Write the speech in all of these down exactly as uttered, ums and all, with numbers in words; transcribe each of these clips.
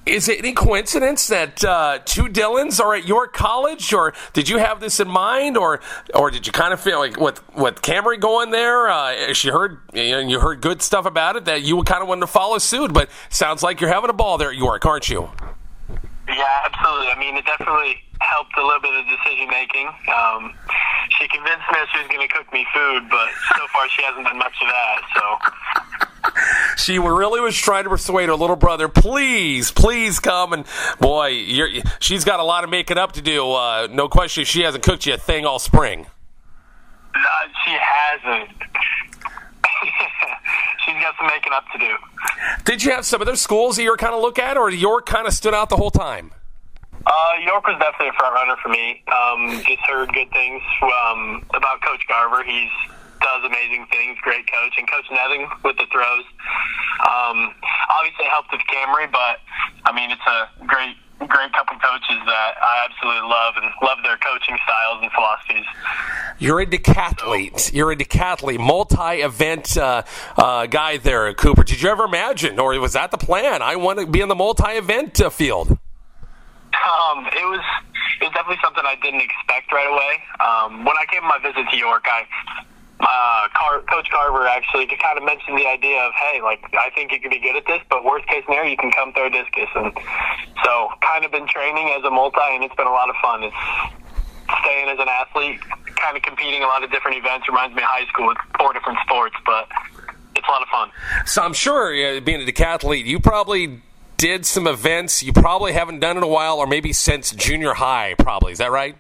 Is it any coincidence that uh, two Dylans are at your college, or did you have this in mind, or or did you kind of feel like with with Camry going there, uh, she heard you know, you heard good stuff about it that you kind of wanted to follow suit? But sounds like you're having a ball there at York, aren't you? Yeah, absolutely. I mean, it definitely helped a little bit of decision making. Um, she convinced me that she was going to cook me food, but so far she hasn't done much of that. So she really was trying to persuade her little brother, please, please come. And boy, you're, she's got a lot of making up to do. Uh, no question, she hasn't cooked you a thing all spring. Uh, she hasn't. She's got some making up to do. Did you have some other schools that you were kind of look at, or York kind of stood out the whole time? Uh, York was definitely a front runner for me. Um, just heard good things um, about Coach Garver. He's does amazing things, great coach, and Coach Nething with the throws. Um, obviously it helped with Camry, but I mean it's a great, great couple coaches that I absolutely love and love their coaching styles and philosophies. You're a decathlete. You're a decathlete, multi-event uh, uh, guy there, Cooper. Did you ever imagine, or was that the plan? I want to be in the multi-event uh, field. Um, it was it was definitely something I didn't expect right away. Um, when I came on my visit to York, I uh, Car- Coach Carver actually kind of mentioned the idea of, hey, like I think you could be good at this, but worst case scenario, you can come throw discus. And so, kind of been training as a multi, and it's been a lot of fun. It's staying as an athlete, kind of competing a lot of different events. Reminds me of high school with four different sports, but it's a lot of fun. So I'm sure, uh, being a decathlete, you probably did some events you probably haven't done in a while, or maybe since junior high, probably. Is that right?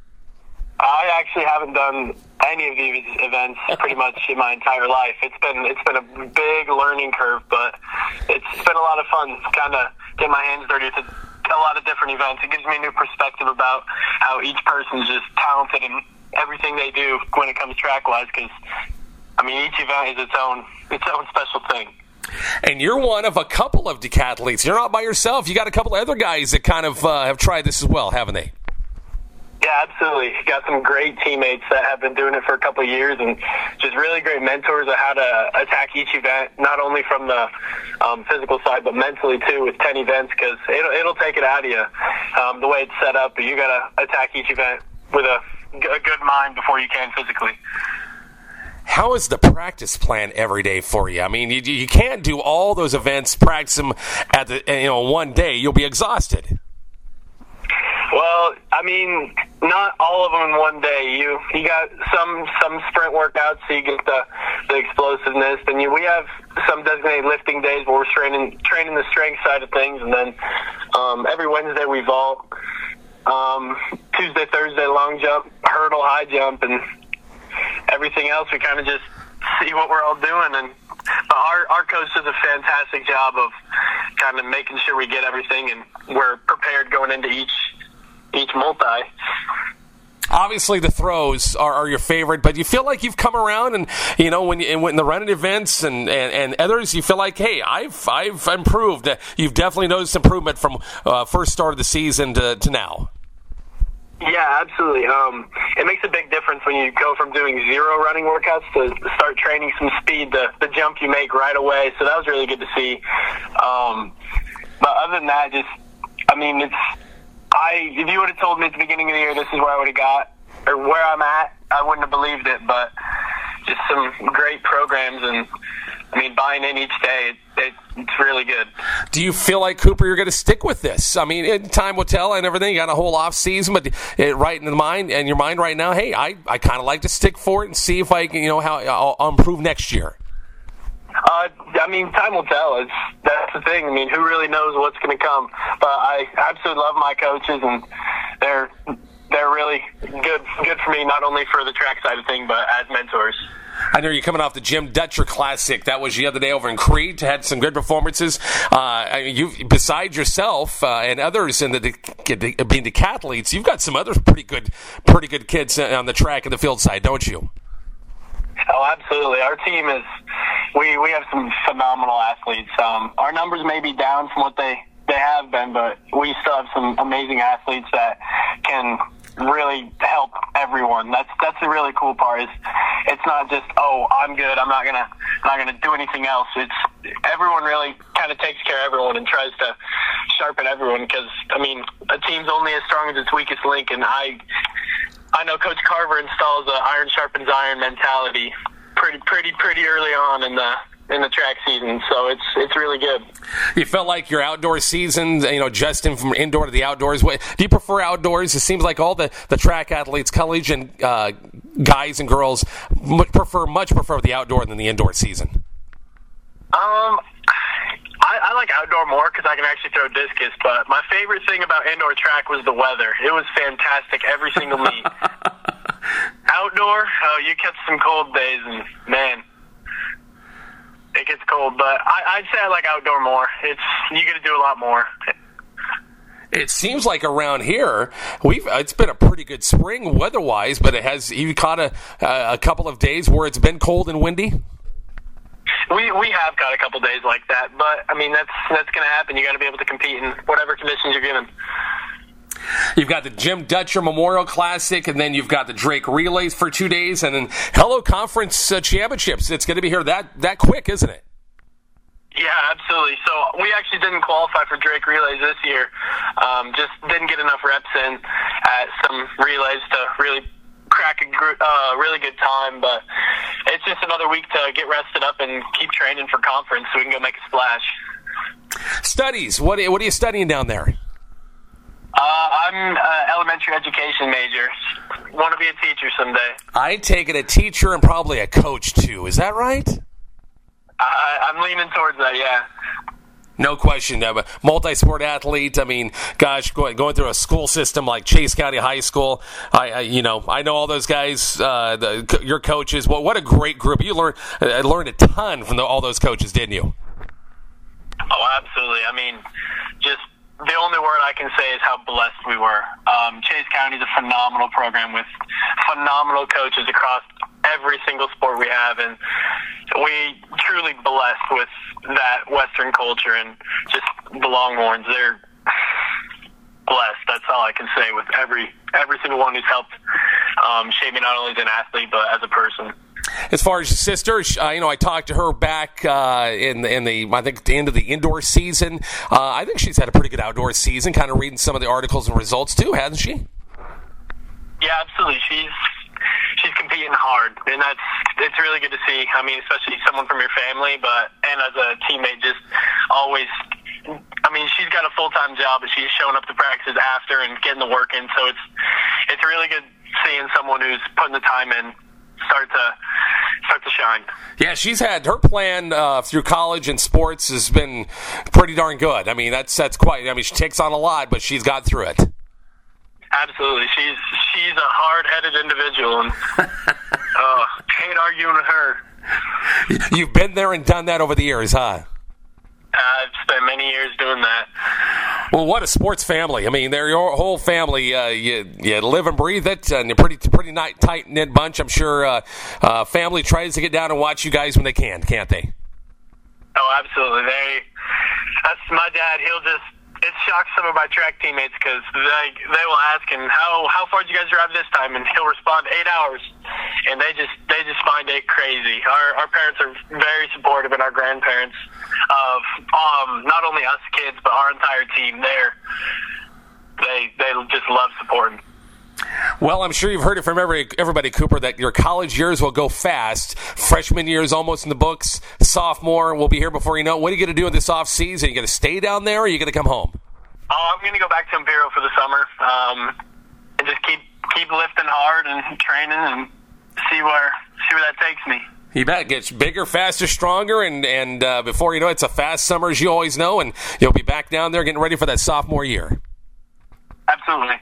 I actually haven't done any of these events pretty much in my entire life. It's been it's been a big learning curve, but it's been a lot of fun. Kind of get my hands dirty to a lot of different events. It gives me a new perspective about how each person's just talented in everything they do when it comes track-wise. Because I mean, each event is its own its own special thing. And you're one of a couple of decathletes. You're not by yourself. You got a couple of other guys that kind of uh, have tried this as well, haven't they? Yeah, absolutely. Got some great teammates that have been doing it for a couple of years, and just really great mentors of how to attack each event, not only from the um, physical side, but mentally too, with ten events, because it'll, it'll take it out of you. Um, the way it's set up, you got to attack each event with a, a good mind before you can physically. How is the practice plan every day for you? I mean, you, you can't do all those events, practice them at the, you know, one day. You'll be exhausted. Well, I mean, not all of them in one day. You you got some some sprint workouts, so you get the, the explosiveness. And you, we have some designated lifting days where we're training training the strength side of things. And then um, every Wednesday we vault. Um, Tuesday, Thursday, long jump, hurdle, high jump, and everything else we kind of just see what we're all doing. And but our our coach does a fantastic job of kind of making sure we get everything and we're prepared going into each each multi. Obviously, the throws are, are your favorite, but you feel like you've come around, and you know when you, when the running events and, and, and others, you feel like, hey, I've I've improved. You've definitely noticed improvement from uh, first start of the season to, to now. Yeah, absolutely. Um, it makes a big difference when you go from doing zero running workouts to start training some speed, the, the jump you make right away. So that was really good to see. Um, but other than that, just, I mean, it's, I, if you would have told me at the beginning of the year this is where I would have got, or where I'm at, I wouldn't have believed it. But just some great programs, and I mean, buying in each day, it, it, it's really good. Do you feel like, Cooper, you're going to stick with this? I mean, time will tell and everything. You got a whole off season, but it, right in the mind and your mind right now, hey, I, I kind of like to stick for it and see if I can, you know, how I'll, I'll improve next year. Uh, I mean, time will tell. It's that's the thing. I mean, who really knows what's going to come? But I absolutely love my coaches, and they're they're really good good for me, not only for the track side of things, but as mentors. I know you're coming off the Jim Dutcher Classic. That was the other day over in Crete. Had some good performances. Uh, you, besides yourself uh, and others in the, the being decathletes, you've got some other pretty good, pretty good kids on the track and the field side, don't you? Oh, absolutely. Our team is we we have some phenomenal athletes. Um, our numbers may be down from what they they have been, but we still have some amazing athletes that can really help everyone. That's that's the really cool part. Is it's not just, oh, I'm good, I'm not gonna I'm not gonna do anything else. It's everyone really kind of takes care of everyone and tries to sharpen sharpen everyone because, I mean, a team's only as strong as its weakest link, and I I know Coach Carver installs a iron sharpens iron mentality pretty pretty, pretty early on in the in the track season, so it's it's really good. You felt like your outdoor season, you know, adjusting from indoor to the outdoors. Do you prefer outdoors? It seems like all the, the track athletes, college and uh, guys and girls, much prefer much prefer the outdoor than the indoor season. Um, I, I like outdoor more because I can actually throw discus, but my favorite thing about indoor track was the weather. It was fantastic every single meet. Outdoor, oh, you catch some cold days, and man, it gets cold. But I, I'd say I like outdoor more. It's you get to do a lot more. It seems like around here, we've it's been a pretty good spring weather-wise, but it has you caught a a couple of days where it's been cold and windy. We we have got a couple days like that, but I mean that's that's going to happen. You got to be able to compete in whatever conditions you're given. You've got the Jim Dutcher Memorial Classic, and then you've got the Drake Relays for two days, and then Hello Conference uh, Championships. It's going to be here that that quick, isn't it? Yeah, absolutely. So we actually didn't qualify for Drake Relays this year. Um, just didn't get enough reps in at some relays to really crack a gr- uh, really good time, but it's just another week to get rested up and keep training for conference so we can go make a splash. Studies. What, what are you studying down there? Uh, I'm an elementary education major. Want to be a teacher someday. I take it a teacher and probably a coach, too. Is that right? I, I'm leaning towards that, yeah. No question. I'm a multi-sport athlete. I mean, gosh, going, going through a school system like Chase County High School, I, I you know, I know all those guys, uh, the, your coaches. Well, what a great group. You learned, uh, learned a ton from the, all those coaches, didn't you? Oh, absolutely. I mean, just the only word I can say is how blessed we were. Um, Chase County is a phenomenal program with phenomenal coaches across every single sport we have, and we truly blessed with that Western culture and just the Longhorns. They're blessed. That's all I can say with every every single one who's helped um, shape me not only as an athlete but as a person. As far as your sister, uh, you know, I talked to her back uh, in the, in the I think the end of the indoor season. Uh, I think she's had a pretty good outdoor season. Kind of reading some of the articles and results too, hasn't she? Yeah, absolutely. She's she's competing hard, and that's it's really good to see. I mean, especially someone from your family, but and as a teammate, just always. I mean, she's got a full time job, but she's showing up to practices after and getting the work in. So it's it's really good seeing someone who's putting the time in start to start to shine. Yeah, she's had her plan uh, through college and sports has been pretty darn good. I mean, that's that's quite. I mean, she takes on a lot, but she's got through it. Absolutely, she's she's a hard-headed individual, and uh, hate arguing with her. You've been there and done that over the years, huh? I've spent many years doing that. Well, what a sports family! I mean, they're your whole family. Uh, you you live and breathe it, and you're pretty pretty tight knit bunch. I'm sure uh, uh, family tries to get down and watch you guys when they can, can't they? Oh, absolutely. They. That's my dad. He'll just. It shocks some of my track teammates because they they will ask him how how far did you guys drive this time, and he'll respond eight hours, and they just they just find it crazy. Our our parents are very supportive, and our grandparents of um not only us kids but our entire team. They're they they just love supporting. Well, I'm sure you've heard it from every, everybody, Cooper, that your college years will go fast. Freshman year is almost in the books. Sophomore will be here before you know it. What are you going to do in this off season? Are you going to stay down there, or are you going to come home? Oh, I'm going to go back to Imperial for the summer um, and just keep keep lifting hard and training and see where see where that takes me. You bet. It gets bigger, faster, stronger, and, and uh, before you know it, it's a fast summer, as you always know, and you'll be back down there getting ready for that sophomore year. Absolutely.